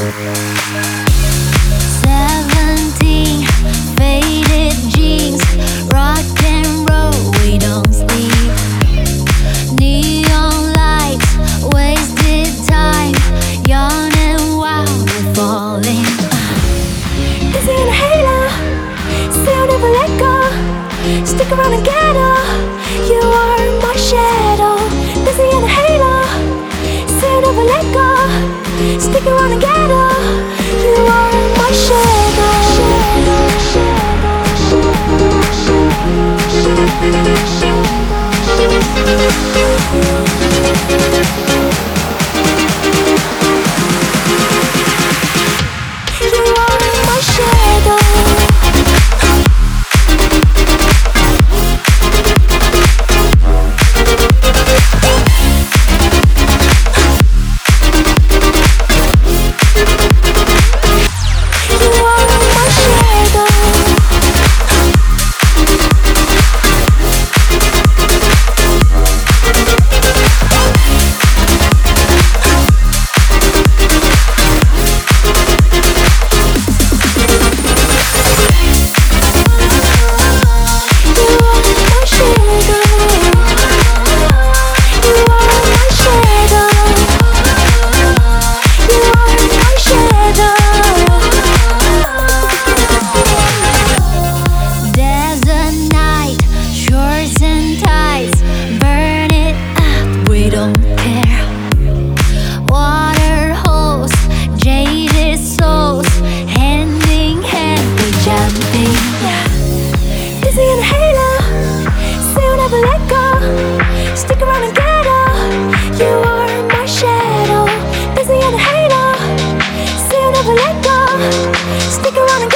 17, faded jeans, rock and roll, we don't sleep. Neon lights, wasted time, yawning while we're falling. Dizzy in a halo, still never let go. Stick around and get her, you are my shadow. Dizzy in a halo, still never let go. Stick around and get her, you are my shadow. You are my shadow. Stick around and get her, you are my shadow. Busy in a halo, still never let go. Stick around and